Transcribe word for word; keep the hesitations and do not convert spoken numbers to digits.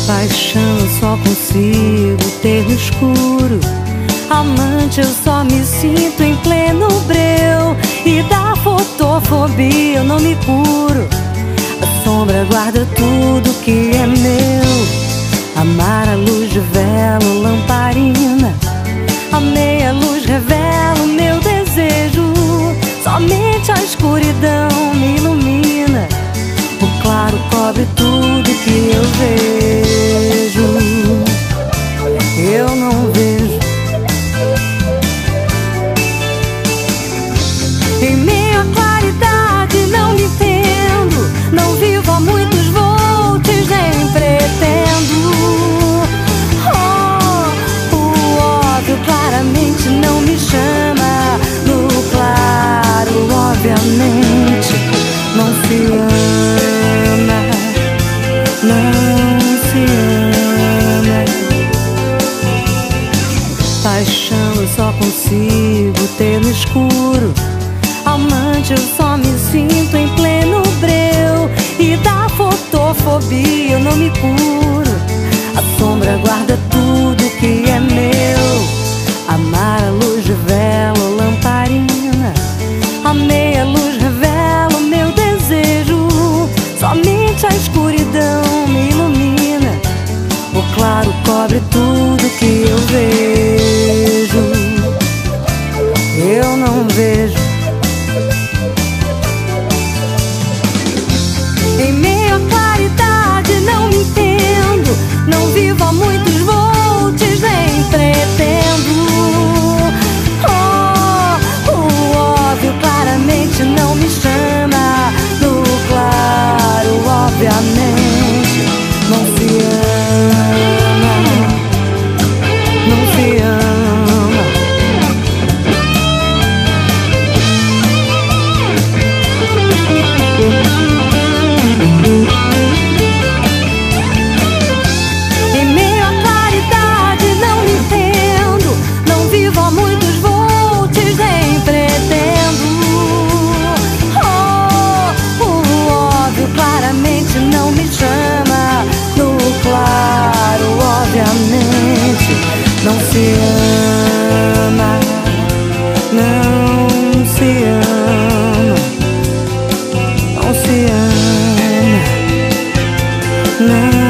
Paixão eu só consigo ter no escuro. Amante eu só me sinto em pleno breu. E da fotofobia eu não me curo. A sombra guarda tudo que é meu. Amar a luz de velo, lamparina. A meia luz revela o meu desejo. Somente a escuridão me ilumina. O claro cobre tudo que eu vejo. Eu não vejo. Em meio à claridade não me entendo. Não vivo a muitos volts, nem pretendo. Oh, o óbvio claramente não me chama. No claro, obviamente, não se ama. Não se ama. Paixão eu só consigo ter no escuro. Amante eu só me sinto em pleno breu. E da fotofobia eu não me curo. A sombra guarda tudo que é meu. Amar a luz de velo, lamparina. A meia luz revela o meu desejo. Somente a escuridão me ilumina. O claro cobre tudo que eu vejo. Eu não vejo. Em meio à claridade não me entendo. Não vivo a muitos volts, nem pretendo. Oh, o óbvio claramente não me chama. No claro, obviamente, não se ama. Não se ama. Em meio à claridade não me entendo. Não vivo a muitos volts, nem pretendo. Oh, o óbvio claramente não me chama. No claro, obviamente, não se ama. Não se ama. Não se ama. Não.